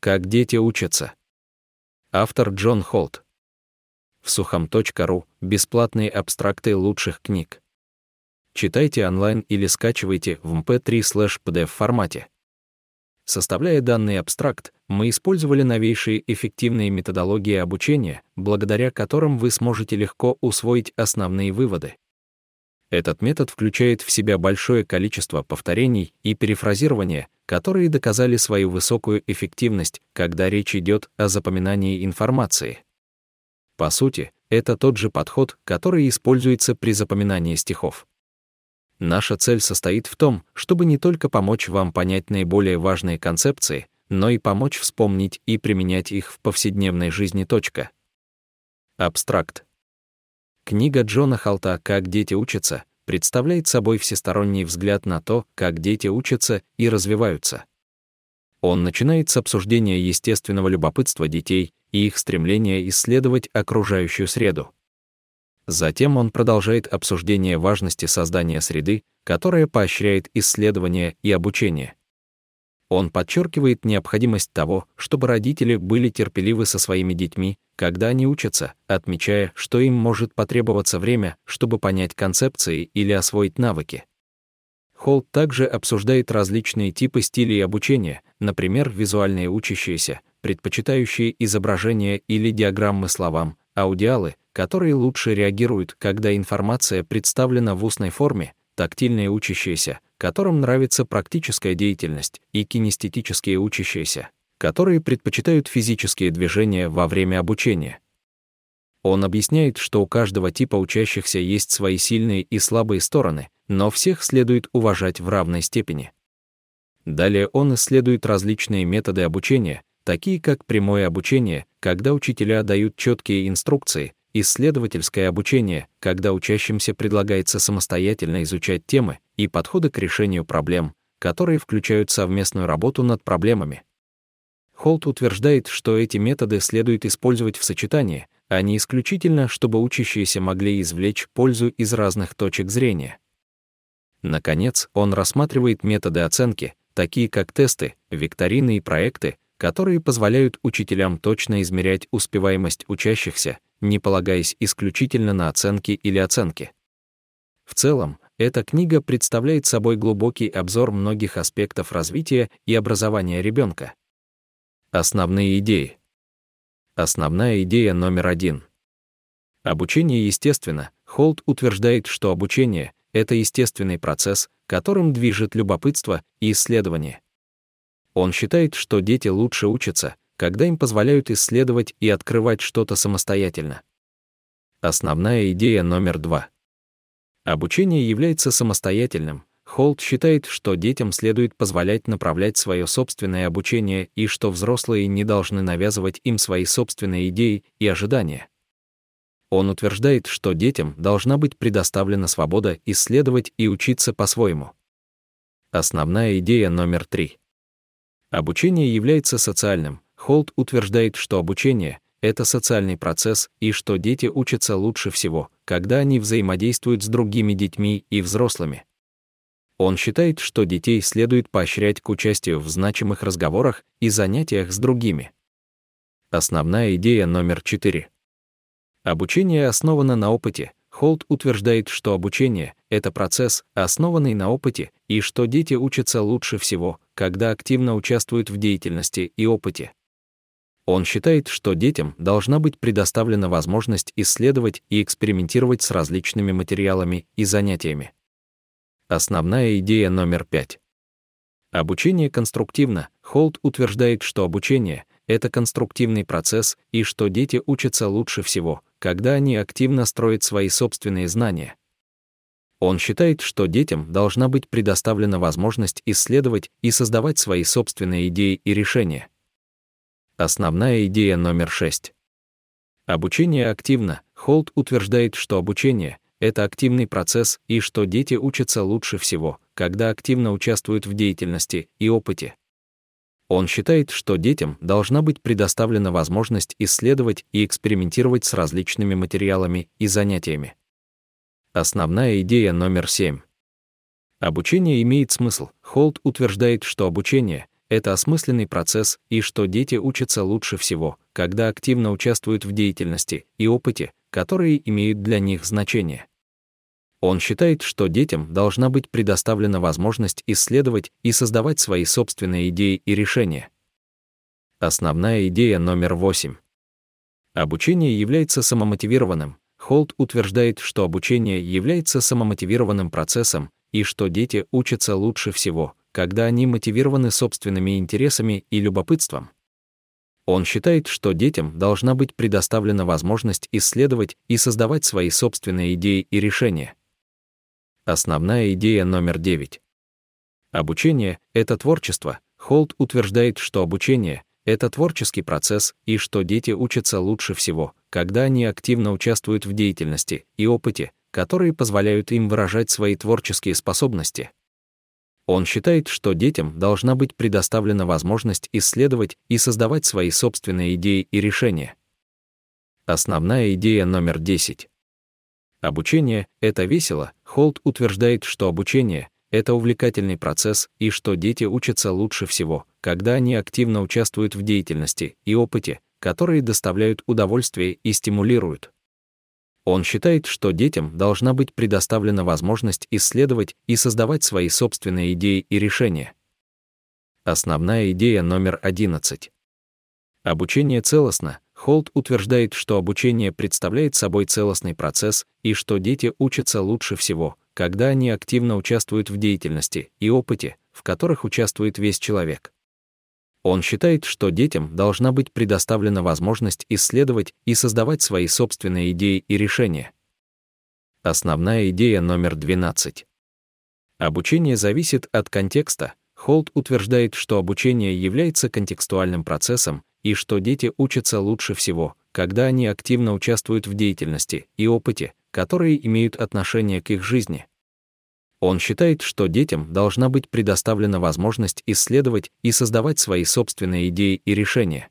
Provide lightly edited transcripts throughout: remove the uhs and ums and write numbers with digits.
Как дети учатся. Автор Джон Холт. В Сухом.ру бесплатные абстракты лучших книг. Читайте онлайн или скачивайте в mp3/pdf формате. Составляя данный абстракт, мы использовали новейшие эффективные методологии обучения, благодаря которым вы сможете легко усвоить основные выводы. Этот метод включает в себя большое количество повторений и перефразирования, которые доказали свою высокую эффективность, когда речь идет о запоминании информации. По сути, это тот же подход, который используется при запоминании стихов. Наша цель состоит в том, чтобы не только помочь вам понять наиболее важные концепции, но и помочь вспомнить и применять их в повседневной жизни. Абстракт. Книга Джона Холта «Как дети учатся» представляет собой всесторонний взгляд на то, как дети учатся и развиваются. Он начинает с обсуждения естественного любопытства детей и их стремления исследовать окружающую среду. Затем он продолжает обсуждение важности создания среды, которая поощряет исследование и обучение. Он подчеркивает необходимость того, чтобы родители были терпеливы со своими детьми, когда они учатся, отмечая, что им может потребоваться время, чтобы понять концепции или освоить навыки. Холт также обсуждает различные типы стилей обучения, например, визуальные учащиеся, предпочитающие изображения или диаграммы словам, аудиалы, которые лучше реагируют, когда информация представлена в устной форме, тактильные учащиеся, которым нравится практическая деятельность, и кинестетические учащиеся, которые предпочитают физические движения во время обучения. Он объясняет, что у каждого типа учащихся есть свои сильные и слабые стороны, но всех следует уважать в равной степени. Далее он исследует различные методы обучения, такие как прямое обучение, когда учителя дают четкие инструкции, исследовательское обучение, когда учащимся предлагается самостоятельно изучать темы, и подходы к решению проблем, которые включают совместную работу над проблемами. Холт утверждает, что эти методы следует использовать в сочетании, а не исключительно, чтобы учащиеся могли извлечь пользу из разных точек зрения. Наконец, он рассматривает методы оценки, такие как тесты, викторины и проекты, которые позволяют учителям точно измерять успеваемость учащихся, не полагаясь исключительно на оценки или оценки. В целом, эта книга представляет собой глубокий обзор многих аспектов развития и образования ребенка. Основные идеи. Основная идея номер 1. Обучение естественно. Холт утверждает, что обучение — это естественный процесс, которым движет любопытство и исследование. Он считает, что дети лучше учатся, когда им позволяют исследовать и открывать что-то самостоятельно. Основная идея номер 2. Обучение является самостоятельным. Холт считает, что детям следует позволять направлять свое собственное обучение и что взрослые не должны навязывать им свои собственные идеи и ожидания. Он утверждает, что детям должна быть предоставлена свобода исследовать и учиться по-своему. Основная идея номер 3. Обучение является социальным. Холт утверждает, что обучение — это социальный процесс и что дети учатся лучше всего, когда они взаимодействуют с другими детьми и взрослыми. Он считает, что детей следует поощрять к участию в значимых разговорах и занятиях с другими. Основная идея номер 4. Обучение основано на опыте. Холт утверждает, что обучение — это процесс, основанный на опыте, и что дети учатся лучше всего, когда активно участвуют в деятельности и опыте. Он считает, что детям должна быть предоставлена возможность исследовать и экспериментировать с различными материалами и занятиями. Основная идея номер 5. Обучение конструктивно. Холт утверждает, что обучение — это конструктивный процесс и что дети учатся лучше всего, когда они активно строят свои собственные знания. Он считает, что детям должна быть предоставлена возможность исследовать и создавать свои собственные идеи и решения. Основная идея номер 6. Обучение активно. Холт утверждает, что обучение — это активный процесс и что дети учатся лучше всего, когда активно участвуют в деятельности и опыте. Он считает, что детям должна быть предоставлена возможность исследовать и экспериментировать с различными материалами и занятиями. Основная идея номер 7. Обучение имеет смысл. Холт утверждает, что обучение — это осмысленный процесс и что дети учатся лучше всего, когда активно участвуют в деятельности и опыте, которые имеют для них значение. Он считает, что детям должна быть предоставлена возможность исследовать и создавать свои собственные идеи и решения. Основная идея номер 8. Обучение является самомотивированным. Холт утверждает, что обучение является самомотивированным процессом и что дети учатся лучше всего, когда они мотивированы собственными интересами и любопытством. Он считает, что детям должна быть предоставлена возможность исследовать и создавать свои собственные идеи и решения. Основная идея номер 9. Обучение — это творчество. Холт утверждает, что обучение — это творческий процесс и что дети учатся лучше всего, когда они активно участвуют в деятельности и опыте, которые позволяют им выражать свои творческие способности. Он считает, что детям должна быть предоставлена возможность исследовать и создавать свои собственные идеи и решения. Основная идея номер 10. Обучение — это весело. Холт утверждает, что обучение — это увлекательный процесс и что дети учатся лучше всего, когда они активно участвуют в деятельности и опыте, которые доставляют удовольствие и стимулируют. Он считает, что детям должна быть предоставлена возможность исследовать и создавать свои собственные идеи и решения. Основная идея номер 11. Обучение целостно. Холт утверждает, что обучение представляет собой целостный процесс и что дети учатся лучше всего, когда они активно участвуют в деятельности и опыте, в которых участвует весь человек. Он считает, что детям должна быть предоставлена возможность исследовать и создавать свои собственные идеи и решения. Основная идея номер 12. Обучение зависит от контекста. Холт утверждает, что обучение является контекстуальным процессом и что дети учатся лучше всего, когда они активно участвуют в деятельности и опыте, которые имеют отношение к их жизни. Он считает, что детям должна быть предоставлена возможность исследовать и создавать свои собственные идеи и решения.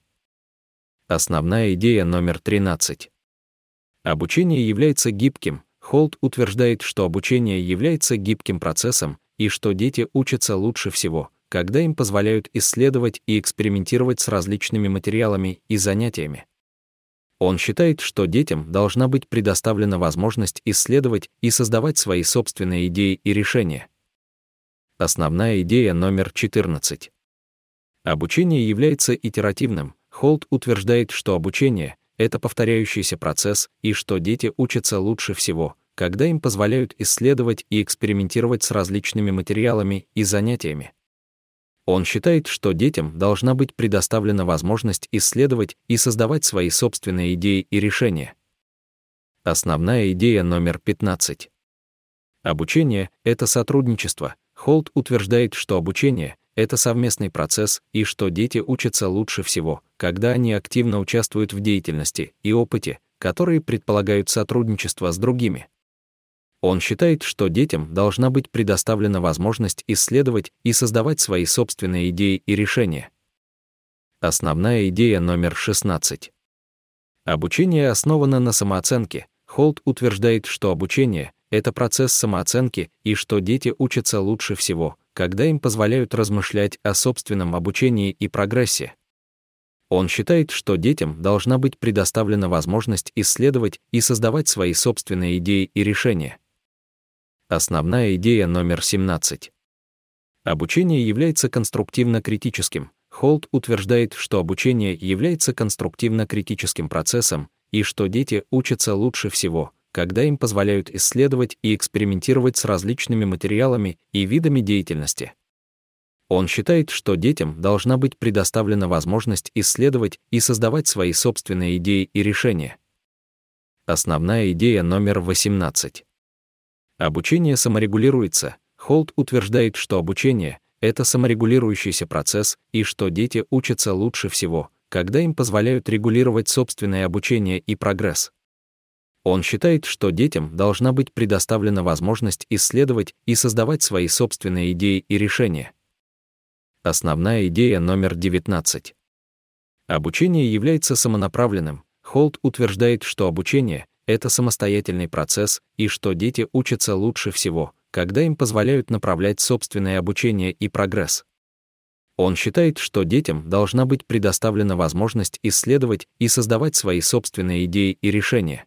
Основная идея номер 13. Обучение является гибким. Холт утверждает, что обучение является гибким процессом и что дети учатся лучше всего, когда им позволяют исследовать и экспериментировать с различными материалами и занятиями. Он считает, что детям должна быть предоставлена возможность исследовать и создавать свои собственные идеи и решения. Основная идея номер 14. Обучение является итеративным. Холт утверждает, что обучение — это повторяющийся процесс и что дети учатся лучше всего, когда им позволяют исследовать и экспериментировать с различными материалами и занятиями. Он считает, что детям должна быть предоставлена возможность исследовать и создавать свои собственные идеи и решения. Основная идея номер 15. Обучение — это сотрудничество. Холт утверждает, что обучение — это совместный процесс и что дети учатся лучше всего, когда они активно участвуют в деятельности и опыте, которые предполагают сотрудничество с другими. Он считает, что детям должна быть предоставлена возможность исследовать и создавать свои собственные идеи и решения. Основная идея номер 16. Обучение основано на самооценке. Холт утверждает, что обучение — это процесс самооценки и что дети учатся лучше всего, когда им позволяют размышлять о собственном обучении и прогрессе. Он считает, что детям должна быть предоставлена возможность исследовать и создавать свои собственные идеи и решения. Основная идея номер 17. Обучение является конструктивно-критическим. Холт утверждает, что обучение является конструктивно-критическим процессом и что дети учатся лучше всего, когда им позволяют исследовать и экспериментировать с различными материалами и видами деятельности. Он считает, что детям должна быть предоставлена возможность исследовать и создавать свои собственные идеи и решения. Основная идея номер 18. Обучение саморегулируется. Холт утверждает, что обучение — это саморегулирующийся процесс и что дети учатся лучше всего, когда им позволяют регулировать собственное обучение и прогресс. Он считает, что детям должна быть предоставлена возможность исследовать и создавать свои собственные идеи и решения. Основная идея номер 19. Обучение является самонаправленным. Холт утверждает, что обучение — это самостоятельный процесс и что дети учатся лучше всего, когда им позволяют направлять собственное обучение и прогресс. Он считает, что детям должна быть предоставлена возможность исследовать и создавать свои собственные идеи и решения.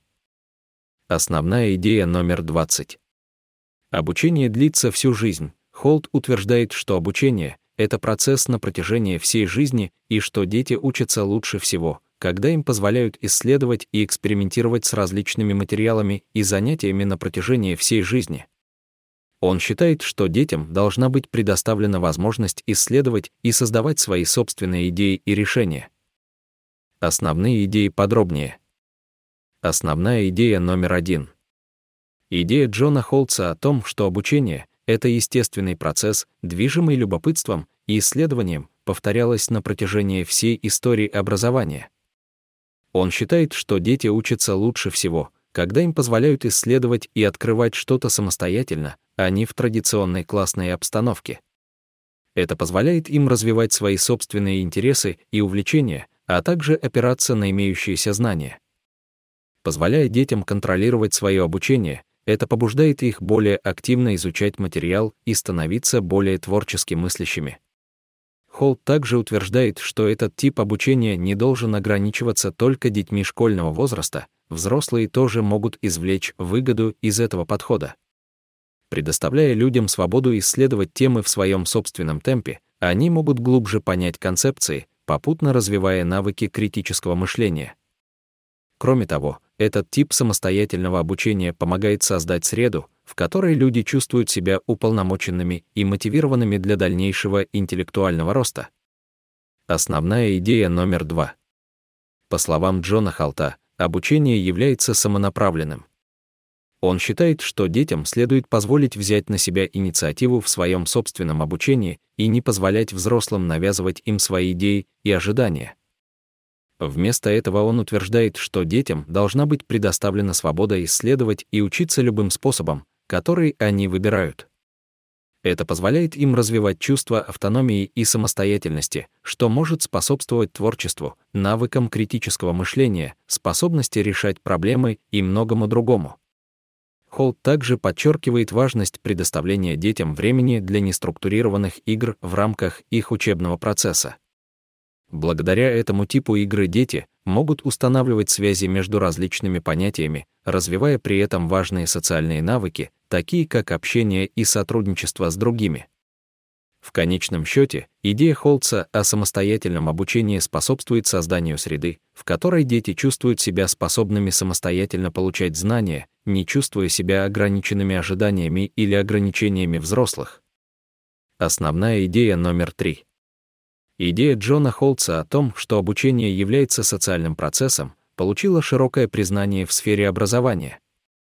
Основная идея номер 20. Обучение длится всю жизнь. Холт утверждает, что обучение — это процесс на протяжении всей жизни и что дети учатся лучше всего, когда им позволяют исследовать и экспериментировать с различными материалами и занятиями на протяжении всей жизни. Он считает, что детям должна быть предоставлена возможность исследовать и создавать свои собственные идеи и решения. Основные идеи подробнее. Основная идея номер 1. Идея Джона Холтса о том, что обучение — это естественный процесс, движимый любопытством и исследованием, повторялась на протяжении всей истории образования. Он считает, что дети учатся лучше всего, когда им позволяют исследовать и открывать что-то самостоятельно, а не в традиционной классной обстановке. Это позволяет им развивать свои собственные интересы и увлечения, а также опираться на имеющиеся знания. Позволяя детям контролировать свое обучение, это побуждает их более активно изучать материал и становиться более творчески мыслящими. Холт также утверждает, что этот тип обучения не должен ограничиваться только детьми школьного возраста, взрослые тоже могут извлечь выгоду из этого подхода. Предоставляя людям свободу исследовать темы в своем собственном темпе, они могут глубже понять концепции, попутно развивая навыки критического мышления. Кроме того, этот тип самостоятельного обучения помогает создать среду, в которой люди чувствуют себя уполномоченными и мотивированными для дальнейшего интеллектуального роста. Основная идея номер 2. По словам Джона Холта, обучение является самонаправленным. Он считает, что детям следует позволить взять на себя инициативу в своем собственном обучении и не позволять взрослым навязывать им свои идеи и ожидания. Вместо этого он утверждает, что детям должна быть предоставлена свобода исследовать и учиться любым способом, который они выбирают. Это позволяет им развивать чувство автономии и самостоятельности, что может способствовать творчеству, навыкам критического мышления, способности решать проблемы и многому другому. Холт также подчеркивает важность предоставления детям времени для неструктурированных игр в рамках их учебного процесса. Благодаря этому типу игры дети могут устанавливать связи между различными понятиями, развивая при этом важные социальные навыки, такие как общение и сотрудничество с другими. В конечном счете, идея Холтса о самостоятельном обучении способствует созданию среды, в которой дети чувствуют себя способными самостоятельно получать знания, не чувствуя себя ограниченными ожиданиями или ограничениями взрослых. Основная идея номер 3. Идея Джона Холтса о том, что обучение является социальным процессом, получила широкое признание в сфере образования.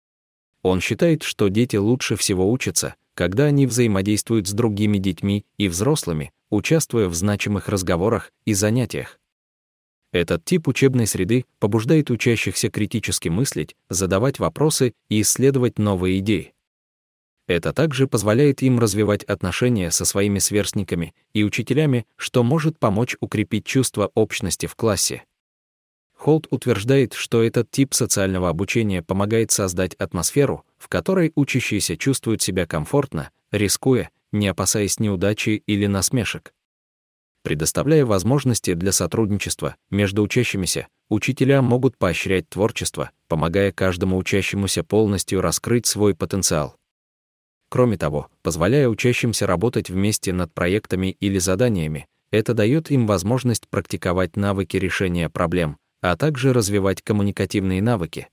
Он считает, что дети лучше всего учатся, когда они взаимодействуют с другими детьми и взрослыми, участвуя в значимых разговорах и занятиях. Этот тип учебной среды побуждает учащихся критически мыслить, задавать вопросы и исследовать новые идеи. Это также позволяет им развивать отношения со своими сверстниками и учителями, что может помочь укрепить чувство общности в классе. Холт утверждает, что этот тип социального обучения помогает создать атмосферу, в которой учащиеся чувствуют себя комфортно, рискуя, не опасаясь неудачи или насмешек. Предоставляя возможности для сотрудничества между учащимися, учителя могут поощрять творчество, помогая каждому учащемуся полностью раскрыть свой потенциал. Кроме того, позволяя учащимся работать вместе над проектами или заданиями, это дает им возможность практиковать навыки решения проблем, а также развивать коммуникативные навыки.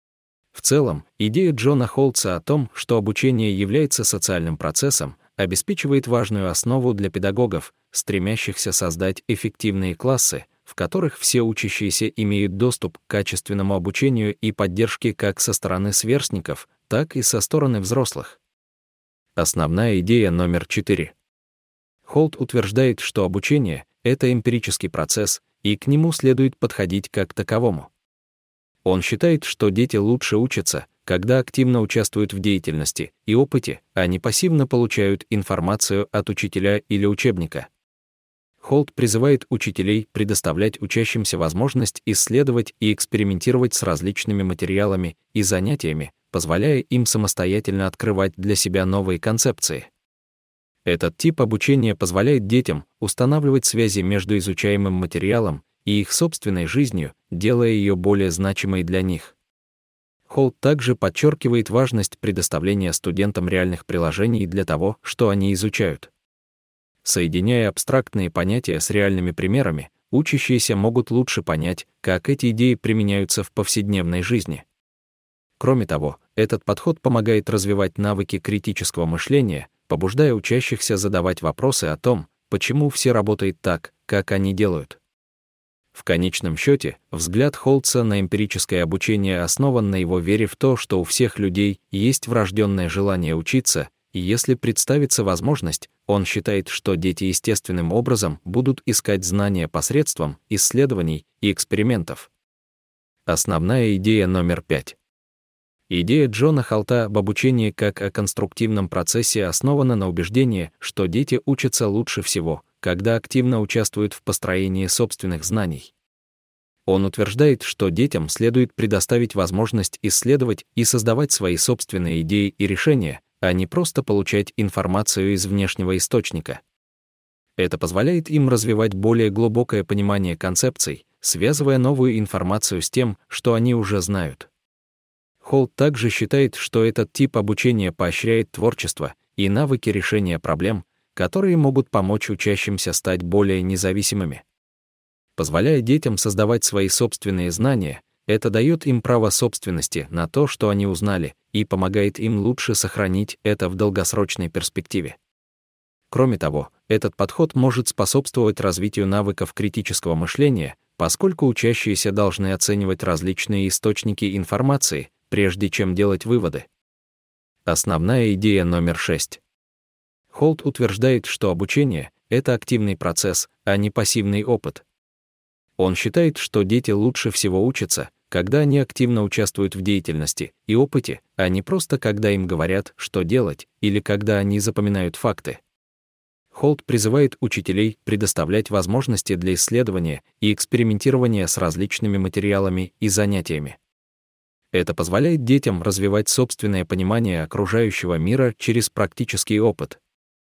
В целом, идея Джона Холтса о том, что обучение является социальным процессом, обеспечивает важную основу для педагогов, стремящихся создать эффективные классы, в которых все учащиеся имеют доступ к качественному обучению и поддержке как со стороны сверстников, так и со стороны взрослых. Основная идея номер 4. Холт утверждает, что обучение — это эмпирический процесс, и к нему следует подходить как к таковому. Он считает, что дети лучше учатся, когда активно участвуют в деятельности и опыте, а не пассивно получают информацию от учителя или учебника. Холт призывает учителей предоставлять учащимся возможность исследовать и экспериментировать с различными материалами и занятиями, позволяя им самостоятельно открывать для себя новые концепции. Этот тип обучения позволяет детям устанавливать связи между изучаемым материалом и их собственной жизнью, делая ее более значимой для них. Холт также подчеркивает важность предоставления студентам реальных приложений для того, что они изучают. Соединяя абстрактные понятия с реальными примерами, учащиеся могут лучше понять, как эти идеи применяются в повседневной жизни. Кроме того, этот подход помогает развивать навыки критического мышления, побуждая учащихся задавать вопросы о том, почему все работает так, как они делают. В конечном счете, взгляд Холтса на эмпирическое обучение основан на его вере в то, что у всех людей есть врожденное желание учиться, и если представится возможность, он считает, что дети естественным образом будут искать знания посредством исследований и экспериментов. Основная идея номер 5. Идея Джона Холта об обучении как о конструктивном процессе основана на убеждении, что дети учатся лучше всего, когда активно участвуют в построении собственных знаний. Он утверждает, что детям следует предоставить возможность исследовать и создавать свои собственные идеи и решения, а не просто получать информацию из внешнего источника. Это позволяет им развивать более глубокое понимание концепций, связывая новую информацию с тем, что они уже знают. Холт также считает, что этот тип обучения поощряет творчество и навыки решения проблем, которые могут помочь учащимся стать более независимыми. Позволяя детям создавать свои собственные знания, это дает им право собственности на то, что они узнали, и помогает им лучше сохранить это в долгосрочной перспективе. Кроме того, этот подход может способствовать развитию навыков критического мышления, поскольку учащиеся должны оценивать различные источники информации, прежде чем делать выводы. Основная идея номер 6. Холт утверждает, что обучение — это активный процесс, а не пассивный опыт. Он считает, что дети лучше всего учатся, когда они активно участвуют в деятельности и опыте, а не просто когда им говорят, что делать, или когда они запоминают факты. Холт призывает учителей предоставлять возможности для исследования и экспериментирования с различными материалами и занятиями. Это позволяет детям развивать собственное понимание окружающего мира через практический опыт.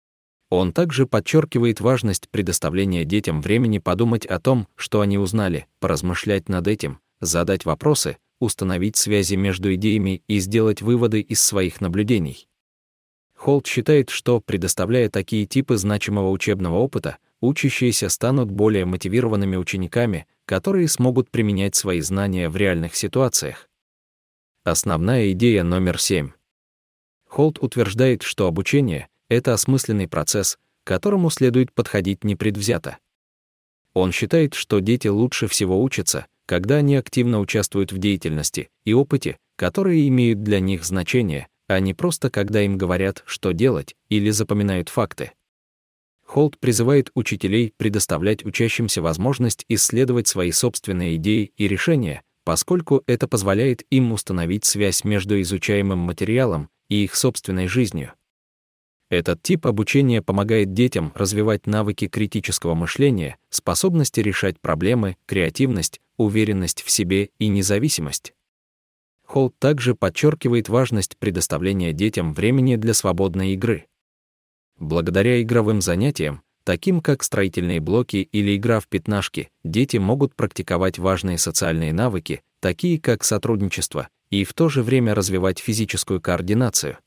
Он также подчеркивает важность предоставления детям времени подумать о том, что они узнали, поразмышлять над этим, задать вопросы, установить связи между идеями и сделать выводы из своих наблюдений. Холт считает, что, предоставляя такие типы значимого учебного опыта, учащиеся станут более мотивированными учениками, которые смогут применять свои знания в реальных ситуациях. Основная идея номер 7. Холт утверждает, что обучение — это осмысленный процесс, к которому следует подходить непредвзято. Он считает, что дети лучше всего учатся, когда они активно участвуют в деятельности и опыте, которые имеют для них значение, а не просто когда им говорят, что делать, или запоминают факты. Холт призывает учителей предоставлять учащимся возможность исследовать свои собственные идеи и решения, поскольку это позволяет им установить связь между изучаемым материалом и их собственной жизнью. Этот тип обучения помогает детям развивать навыки критического мышления, способности решать проблемы, креативность, уверенность в себе и независимость. Холт также подчеркивает важность предоставления детям времени для свободной игры. Благодаря игровым занятиям, таким как строительные блоки или игра в пятнашки, дети могут практиковать важные социальные навыки, такие как сотрудничество, и в то же время развивать физическую координацию.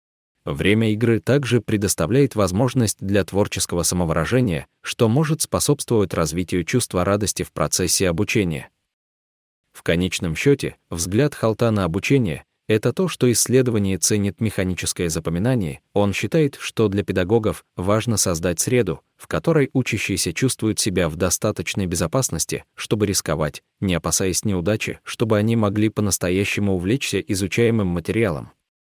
Время игры также предоставляет возможность для творческого самовыражения, что может способствовать развитию чувства радости в процессе обучения. В конечном счете, взгляд Холта на обучение — это то, что исследование ценит механическое запоминание. Он считает, что для педагогов важно создать среду, в которой учащиеся чувствуют себя в достаточной безопасности, чтобы рисковать, не опасаясь неудачи, чтобы они могли по-настоящему увлечься изучаемым материалом.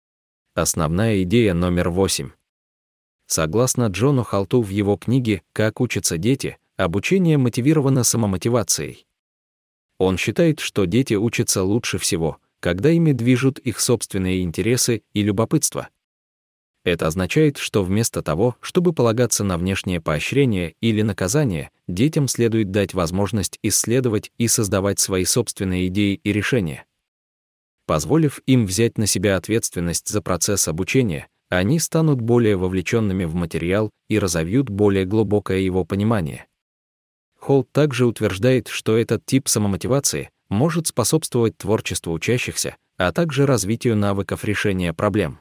Основная идея номер 8. Согласно Джону Холту в его книге «Как учатся дети», обучение мотивировано самомотивацией. Он считает, что дети учатся лучше всего, когда ими движут их собственные интересы и любопытство. Это означает, что вместо того, чтобы полагаться на внешнее поощрение или наказание, детям следует дать возможность исследовать и создавать свои собственные идеи и решения. Позволив им взять на себя ответственность за процесс обучения, они станут более вовлеченными в материал и разовьют более глубокое его понимание. Холт также утверждает, что этот тип самомотивации может способствовать творчеству учащихся, а также развитию навыков решения проблем.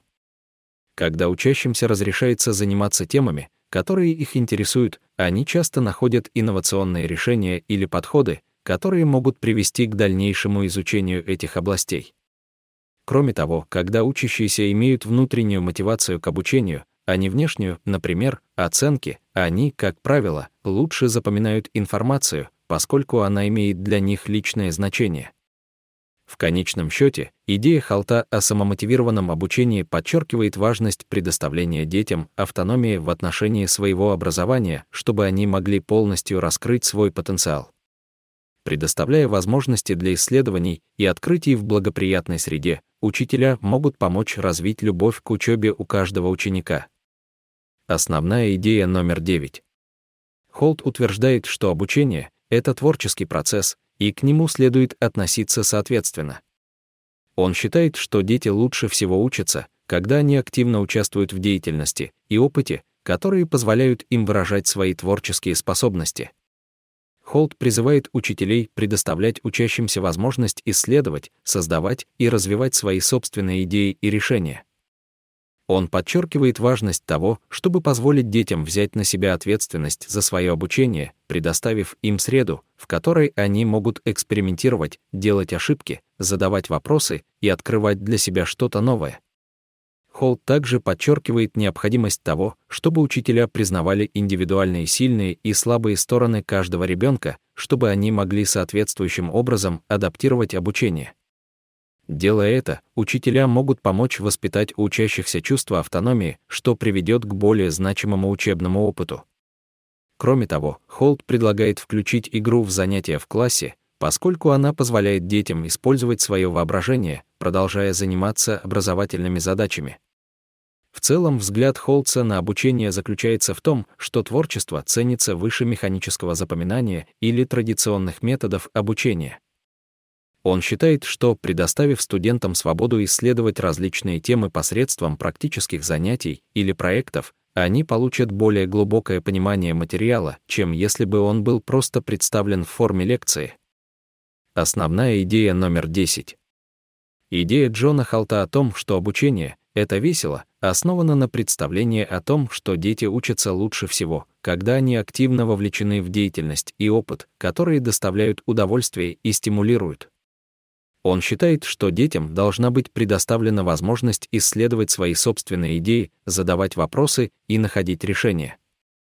Когда учащимся разрешается заниматься темами, которые их интересуют, они часто находят инновационные решения или подходы, которые могут привести к дальнейшему изучению этих областей. Кроме того, когда учащиеся имеют внутреннюю мотивацию к обучению, а не внешнюю, например, оценки, они, как правило, лучше запоминают информацию, поскольку она имеет для них личное значение. В конечном счете, идея Холта о самомотивированном обучении подчеркивает важность предоставления детям автономии в отношении своего образования, чтобы они могли полностью раскрыть свой потенциал. Предоставляя возможности для исследований и открытий в благоприятной среде, учителя могут помочь развить любовь к учебе у каждого ученика. Основная идея номер 9. Холт утверждает, что обучение — это творческий процесс, и к нему следует относиться соответственно. Он считает, что дети лучше всего учатся, когда они активно участвуют в деятельности и опыте, которые позволяют им выражать свои творческие способности. Холт призывает учителей предоставлять учащимся возможность исследовать, создавать и развивать свои собственные идеи и решения. Он подчеркивает важность того, чтобы позволить детям взять на себя ответственность за свое обучение, предоставив им среду, в которой они могут экспериментировать, делать ошибки, задавать вопросы и открывать для себя что-то новое. Холт также подчеркивает необходимость того, чтобы учителя признавали индивидуальные сильные и слабые стороны каждого ребенка, чтобы они могли соответствующим образом адаптировать обучение. Делая это, учителя могут помочь воспитать у учащихся чувство автономии, что приведет к более значимому учебному опыту. Кроме того, Холт предлагает включить игру в занятия в классе, поскольку она позволяет детям использовать свое воображение, продолжая заниматься образовательными задачами. В целом, взгляд Холтса на обучение заключается в том, что творчество ценится выше механического запоминания или традиционных методов обучения. Он считает, что, предоставив студентам свободу исследовать различные темы посредством практических занятий или проектов, они получат более глубокое понимание материала, чем если бы он был просто представлен в форме лекции. Основная идея номер 10. Идея Джона Холта о том, что обучение — это весело, основана на представлении о том, что дети учатся лучше всего, когда они активно вовлечены в деятельность и опыт, которые доставляют удовольствие и стимулируют. Он считает, что детям должна быть предоставлена возможность исследовать свои собственные идеи, задавать вопросы и находить решения.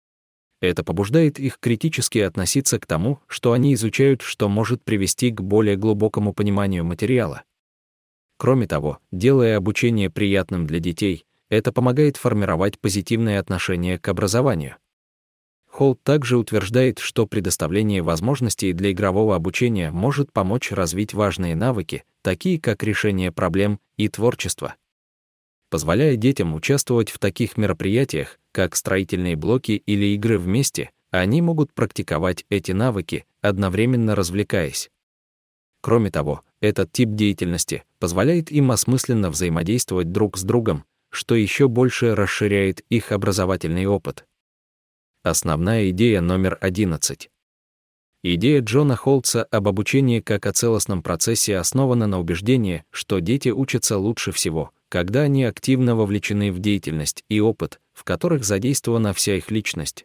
Это побуждает их критически относиться к тому, что они изучают, что может привести к более глубокому пониманию материала. Кроме того, делая обучение приятным для детей, это помогает формировать позитивное отношение к образованию. Холт также утверждает, что предоставление возможностей для игрового обучения может помочь развить важные навыки, такие как решение проблем и творчество. Позволяя детям участвовать в таких мероприятиях, как строительные блоки или игры вместе, они могут практиковать эти навыки, одновременно развлекаясь. Кроме того, этот тип деятельности позволяет им осмысленно взаимодействовать друг с другом, что еще больше расширяет их образовательный опыт. Основная идея номер 11. Идея Джона Холтса об обучении как о целостном процессе основана на убеждении, что дети учатся лучше всего, когда они активно вовлечены в деятельность и опыт, в которых задействована вся их личность.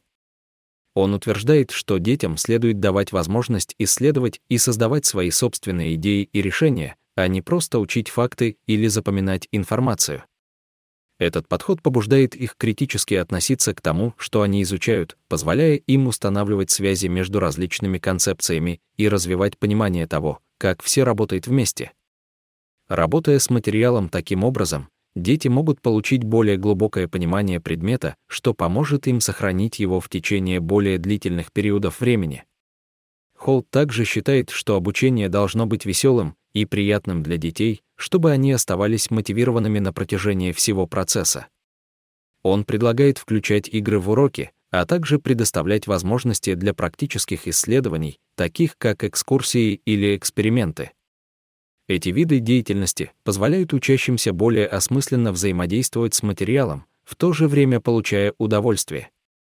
Он утверждает, что детям следует давать возможность исследовать и создавать свои собственные идеи и решения, а не просто учить факты или запоминать информацию. Этот подход побуждает их критически относиться к тому, что они изучают, позволяя им устанавливать связи между различными концепциями и развивать понимание того, как все работают вместе. Работая с материалом таким образом, дети могут получить более глубокое понимание предмета, что поможет им сохранить его в течение более длительных периодов времени. Холт также считает, что обучение должно быть веселым и приятным для детей, чтобы они оставались мотивированными на протяжении всего процесса. Он предлагает включать игры в уроки, а также предоставлять возможности для практических исследований, таких как экскурсии или эксперименты. Эти виды деятельности позволяют учащимся более осмысленно взаимодействовать с материалом, в то же время получая удовольствие.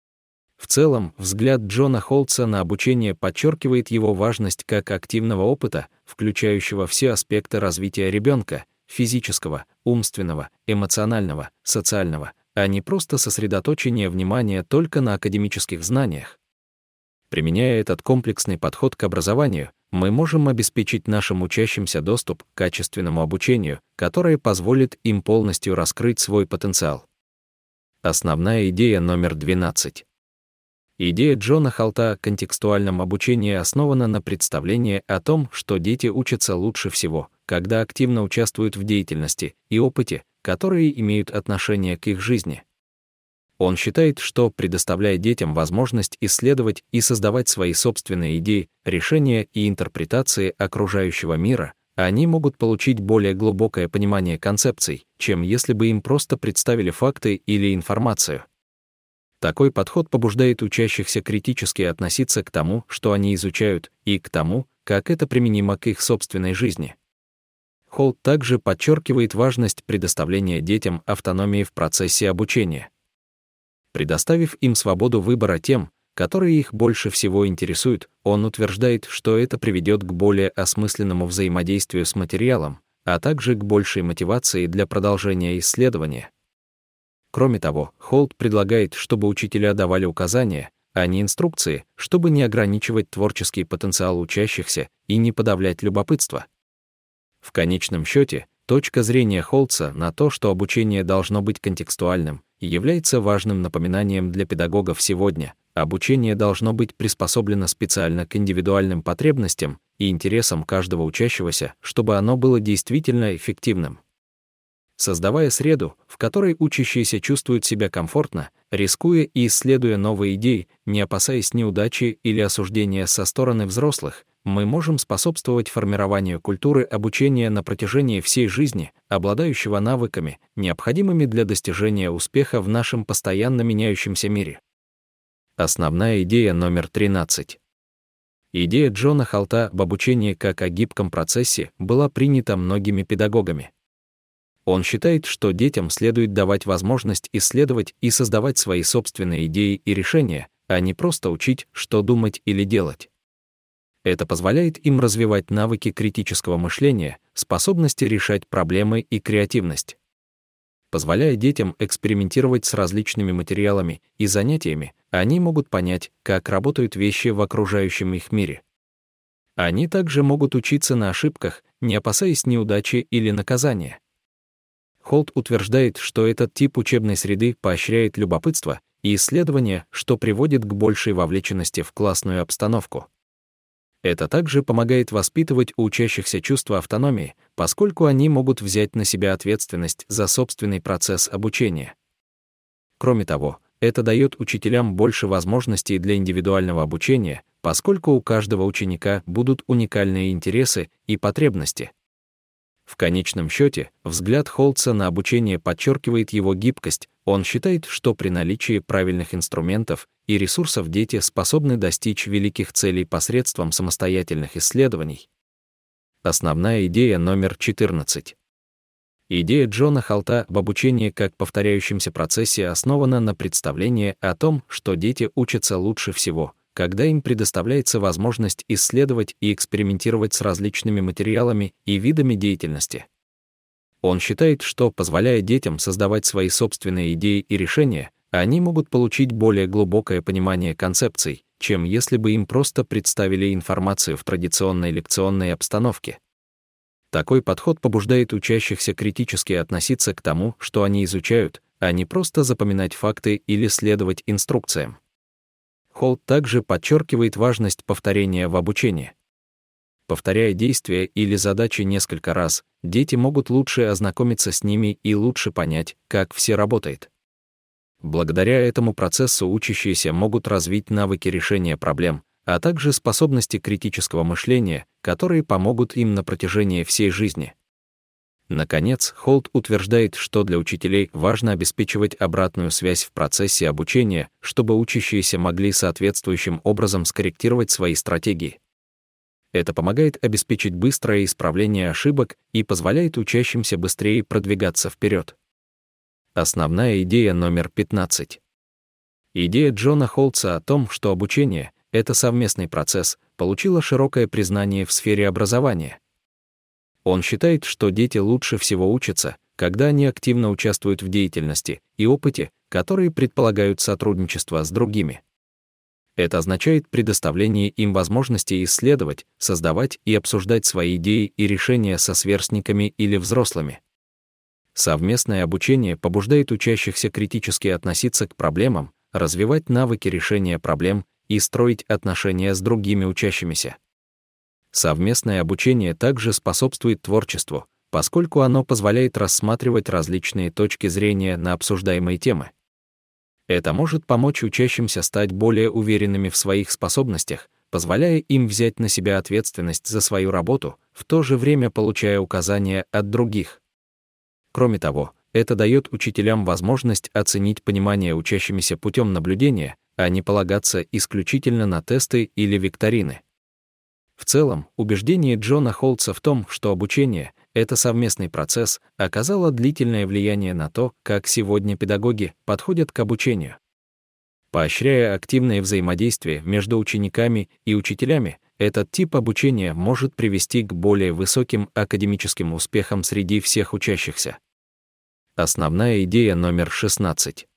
В целом, взгляд Джона Холтса на обучение подчеркивает его важность как активного опыта, включающего все аспекты развития ребенка: физического, умственного, эмоционального, социального, а не просто сосредоточение внимания только на академических знаниях. Применяя этот комплексный подход к образованию, мы можем обеспечить нашим учащимся доступ к качественному обучению, которое позволит им полностью раскрыть свой потенциал. Основная идея номер 12. Идея Джона Холта о контекстуальном обучении основана на представлении о том, что дети учатся лучше всего, когда активно участвуют в деятельности и опыте, которые имеют отношение к их жизни. Он считает, что, предоставляя детям возможность исследовать и создавать свои собственные идеи, решения и интерпретации окружающего мира, они могут получить более глубокое понимание концепций, чем если бы им просто представили факты или информацию. Такой подход побуждает учащихся критически относиться к тому, что они изучают, и к тому, как это применимо к их собственной жизни. Холт также подчеркивает важность предоставления детям автономии в процессе обучения. Предоставив им свободу выбора тем, которые их больше всего интересуют, он утверждает, что это приведет к более осмысленному взаимодействию с материалом, а также к большей мотивации для продолжения исследования. Кроме того, Холт предлагает, чтобы учителя давали указания, а не инструкции, чтобы не ограничивать творческий потенциал учащихся и не подавлять любопытство. В конечном счете, точка зрения Холтса на то, что обучение должно быть контекстуальным, является важным напоминанием для педагогов сегодня. Обучение должно быть приспособлено специально к индивидуальным потребностям и интересам каждого учащегося, чтобы оно было действительно эффективным. Создавая среду, в которой учащиеся чувствуют себя комфортно, рискуя и исследуя новые идеи, не опасаясь неудачи или осуждения со стороны взрослых, мы можем способствовать формированию культуры обучения на протяжении всей жизни, обладающего навыками, необходимыми для достижения успеха в нашем постоянно меняющемся мире. Основная идея номер 13. Идея Джона Холта об обучении как о гибком процессе была принята многими педагогами. Он считает, что детям следует давать возможность исследовать и создавать свои собственные идеи и решения, а не просто учить, что думать или делать. Это позволяет им развивать навыки критического мышления, способности решать проблемы и креативность. Позволяя детям экспериментировать с различными материалами и занятиями, они могут понять, как работают вещи в окружающем их мире. Они также могут учиться на ошибках, не опасаясь неудачи или наказания. Холт утверждает, что этот тип учебной среды поощряет любопытство и исследование, что приводит к большей вовлеченности в классную обстановку. Это также помогает воспитывать у учащихся чувство автономии, поскольку они могут взять на себя ответственность за собственный процесс обучения. Кроме того, это дает учителям больше возможностей для индивидуального обучения, поскольку у каждого ученика будут уникальные интересы и потребности. В конечном счете, взгляд Холтса на обучение подчеркивает его гибкость. Он считает, что при наличии правильных инструментов и ресурсов дети способны достичь великих целей посредством самостоятельных исследований. Основная идея номер 14. Идея Джона Холта об обучении как повторяющемся процессе основана на представлении о том, что дети учатся лучше всего, когда им предоставляется возможность исследовать и экспериментировать с различными материалами и видами деятельности. Он считает, что, позволяя детям создавать свои собственные идеи и решения, они могут получить более глубокое понимание концепций, чем если бы им просто представили информацию в традиционной лекционной обстановке. Такой подход побуждает учащихся критически относиться к тому, что они изучают, а не просто запоминать факты или следовать инструкциям. Холт также подчеркивает важность повторения в обучении. Повторяя действия или задачи несколько раз, дети могут лучше ознакомиться с ними и лучше понять, как все работает. Благодаря этому процессу учащиеся могут развить навыки решения проблем, а также способности критического мышления, которые помогут им на протяжении всей жизни. Наконец, Холт утверждает, что для учителей важно обеспечивать обратную связь в процессе обучения, чтобы учащиеся могли соответствующим образом скорректировать свои стратегии. Это помогает обеспечить быстрое исправление ошибок и позволяет учащимся быстрее продвигаться вперед. Основная идея номер 15. Идея Джона Холтса о том, что обучение — это совместный процесс, получила широкое признание в сфере образования. Он считает, что дети лучше всего учатся, когда они активно участвуют в деятельности и опыте, которые предполагают сотрудничество с другими. Это означает предоставление им возможности исследовать, создавать и обсуждать свои идеи и решения со сверстниками или взрослыми. Совместное обучение побуждает учащихся критически относиться к проблемам, развивать навыки решения проблем и строить отношения с другими учащимися. Совместное обучение также способствует творчеству, поскольку оно позволяет рассматривать различные точки зрения на обсуждаемые темы. Это может помочь учащимся стать более уверенными в своих способностях, позволяя им взять на себя ответственность за свою работу, в то же время получая указания от других. Кроме того, это дает учителям возможность оценить понимание учащимися путем наблюдения, а не полагаться исключительно на тесты или викторины. В целом, убеждение Джона Холтса в том, что обучение — это совместный процесс, оказало длительное влияние на то, как сегодня педагоги подходят к обучению. Поощряя активное взаимодействие между учениками и учителями, этот тип обучения может привести к более высоким академическим успехам среди всех учащихся. Основная идея номер 16.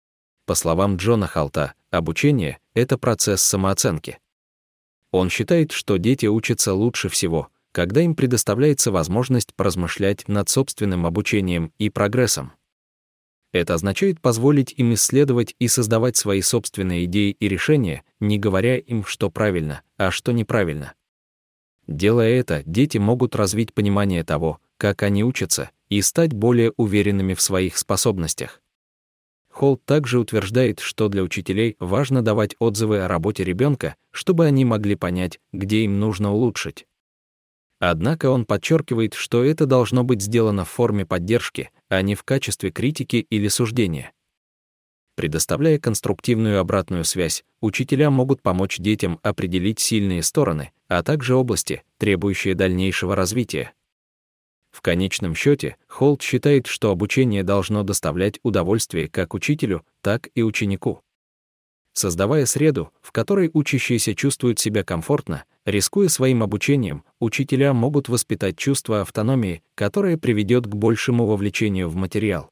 По словам Джона Холта, обучение — это процесс самооценки. Он считает, что дети учатся лучше всего, когда им предоставляется возможность поразмышлять над собственным обучением и прогрессом. Это означает позволить им исследовать и создавать свои собственные идеи и решения, не говоря им, что правильно, а что неправильно. Делая это, дети могут развить понимание того, как они учатся, и стать более уверенными в своих способностях. Холт также утверждает, что для учителей важно давать отзывы о работе ребенка, чтобы они могли понять, где им нужно улучшить. Однако он подчеркивает, что это должно быть сделано в форме поддержки, а не в качестве критики или суждения. Предоставляя конструктивную обратную связь, учителя могут помочь детям определить сильные стороны, а также области, требующие дальнейшего развития. В конечном счете, Холт считает, что обучение должно доставлять удовольствие как учителю, так и ученику. Создавая среду, в которой учащиеся чувствуют себя комфортно, рискуя своим обучением, учителя могут воспитать чувство автономии, которое приведет к большему вовлечению в материал.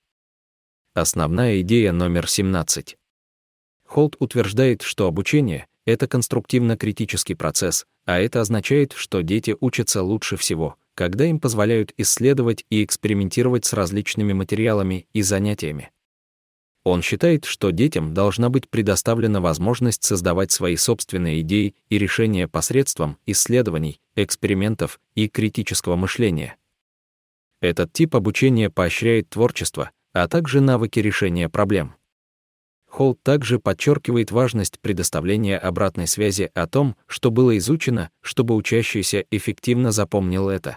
Основная идея номер 17. Холт утверждает, что обучение — это конструктивно-критический процесс, а это означает, что дети учатся лучше всего, когда им позволяют исследовать и экспериментировать с различными материалами и занятиями. Он считает, что детям должна быть предоставлена возможность создавать свои собственные идеи и решения посредством исследований, экспериментов и критического мышления. Этот тип обучения поощряет творчество, а также навыки решения проблем. Холт также подчеркивает важность предоставления обратной связи о том, что было изучено, чтобы учащийся эффективно запомнил это.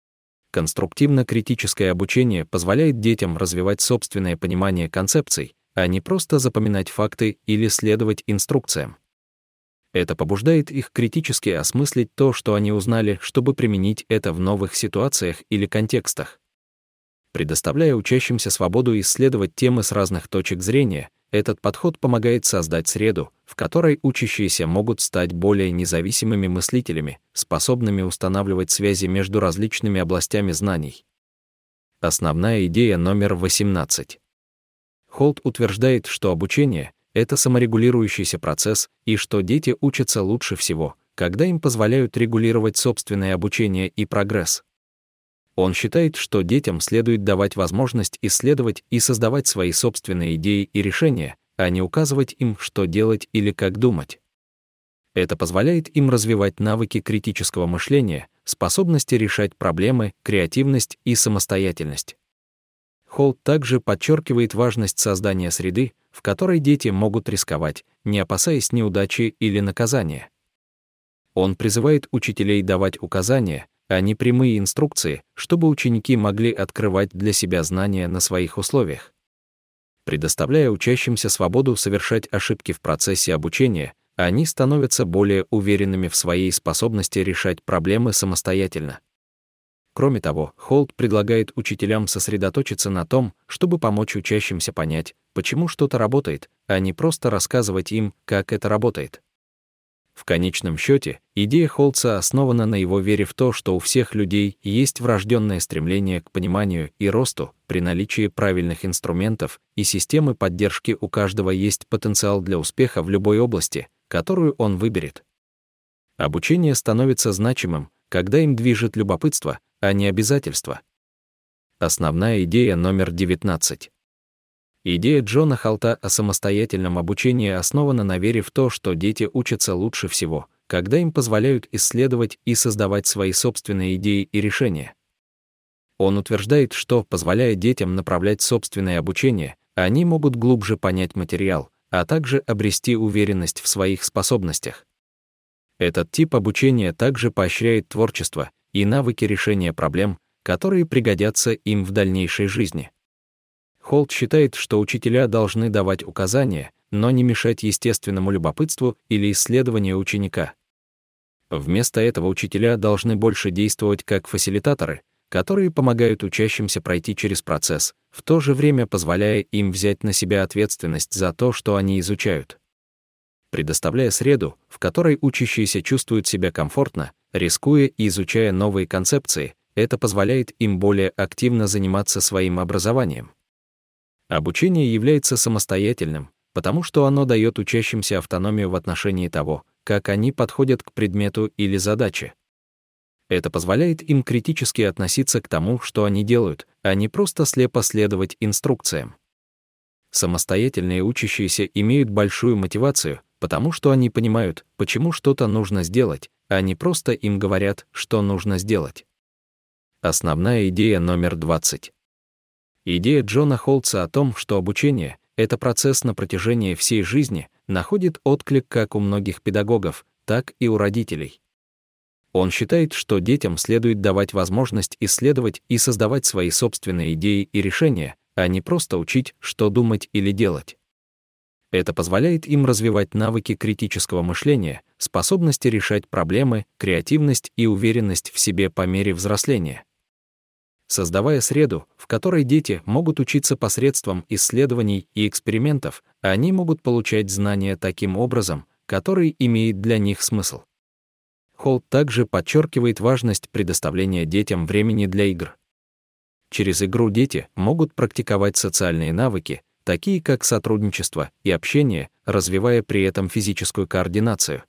Конструктивно-критическое обучение позволяет детям развивать собственное понимание концепций, а не просто запоминать факты или следовать инструкциям. Это побуждает их критически осмыслить то, что они узнали, чтобы применить это в новых ситуациях или контекстах. Предоставляя учащимся свободу исследовать темы с разных точек зрения, этот подход помогает создать среду, в которой учащиеся могут стать более независимыми мыслителями, способными устанавливать связи между различными областями знаний. Основная идея номер 18. Холт утверждает, что обучение — это саморегулирующийся процесс и что дети учатся лучше всего, когда им позволяют регулировать собственное обучение и прогресс. Он считает, что детям следует давать возможность исследовать и создавать свои собственные идеи и решения, а не указывать им, что делать или как думать. Это позволяет им развивать навыки критического мышления, способности решать проблемы, креативность и самостоятельность. Холт также подчеркивает важность создания среды, в которой дети могут рисковать, не опасаясь неудачи или наказания. Он призывает учителей давать указания, а не прямые инструкции, чтобы ученики могли открывать для себя знания на своих условиях. Предоставляя учащимся свободу совершать ошибки в процессе обучения, они становятся более уверенными в своей способности решать проблемы самостоятельно. Кроме того, Холт предлагает учителям сосредоточиться на том, чтобы помочь учащимся понять, почему что-то работает, а не просто рассказывать им, как это работает. В конечном счете, идея Холтса основана на его вере в то, что у всех людей есть врожденное стремление к пониманию и росту. При наличии правильных инструментов и системы поддержки у каждого есть потенциал для успеха в любой области, которую он выберет. Обучение становится значимым, когда им движет любопытство, а не обязательство. Основная идея номер 19. Идея Джона Холта о самостоятельном обучении основана на вере в то, что дети учатся лучше всего, когда им позволяют исследовать и создавать свои собственные идеи и решения. Он утверждает, что, позволяя детям направлять собственное обучение, они могут глубже понять материал, а также обрести уверенность в своих способностях. Этот тип обучения также поощряет творчество и навыки решения проблем, которые пригодятся им в дальнейшей жизни. Холт считает, что учителя должны давать указания, но не мешать естественному любопытству или исследованию ученика. Вместо этого учителя должны больше действовать как фасилитаторы, которые помогают учащимся пройти через процесс, в то же время позволяя им взять на себя ответственность за то, что они изучают. Предоставляя среду, в которой учащиеся чувствуют себя комфортно, рискуя и изучая новые концепции, это позволяет им более активно заниматься своим образованием. Обучение является самостоятельным, потому что оно дает учащимся автономию в отношении того, как они подходят к предмету или задаче. Это позволяет им критически относиться к тому, что они делают, а не просто слепо следовать инструкциям. Самостоятельные учащиеся имеют большую мотивацию, потому что они понимают, почему что-то нужно сделать, а не просто им говорят, что нужно сделать. Основная идея номер 20. Идея Джона Холтса о том, что обучение — это процесс на протяжении всей жизни, находит отклик как у многих педагогов, так и у родителей. Он считает, что детям следует давать возможность исследовать и создавать свои собственные идеи и решения, а не просто учить, что думать или делать. Это позволяет им развивать навыки критического мышления, способности решать проблемы, креативность и уверенность в себе по мере взросления. Создавая среду, в которой дети могут учиться посредством исследований и экспериментов, они могут получать знания таким образом, который имеет для них смысл. Холт также подчеркивает важность предоставления детям времени для игр. Через игру дети могут практиковать социальные навыки, такие как сотрудничество и общение, развивая при этом физическую координацию.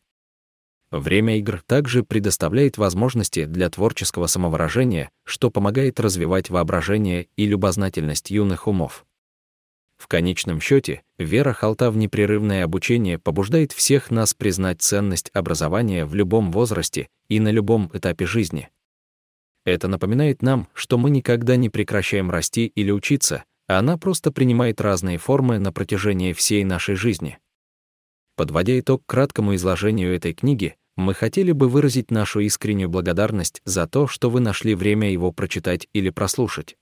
Время игр также предоставляет возможности для творческого самовыражения, что помогает развивать воображение и любознательность юных умов. В конечном счете, вера Холта в непрерывное обучение побуждает всех нас признать ценность образования в любом возрасте и на любом этапе жизни. Это напоминает нам, что мы никогда не прекращаем расти или учиться, а она просто принимает разные формы на протяжении всей нашей жизни. Подводя итог краткому изложению этой книги, мы хотели бы выразить нашу искреннюю благодарность за то, что вы нашли время его прочитать или прослушать.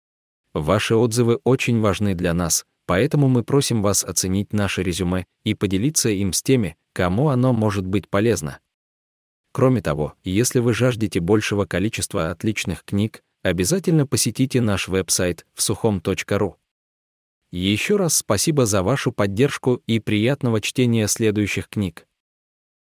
Ваши отзывы очень важны для нас, поэтому мы просим вас оценить наше резюме и поделиться им с теми, кому оно может быть полезно. Кроме того, если вы жаждете большего количества отличных книг, обязательно посетите наш веб-сайт vsuchom.ru. Еще раз спасибо за вашу поддержку и приятного чтения следующих книг.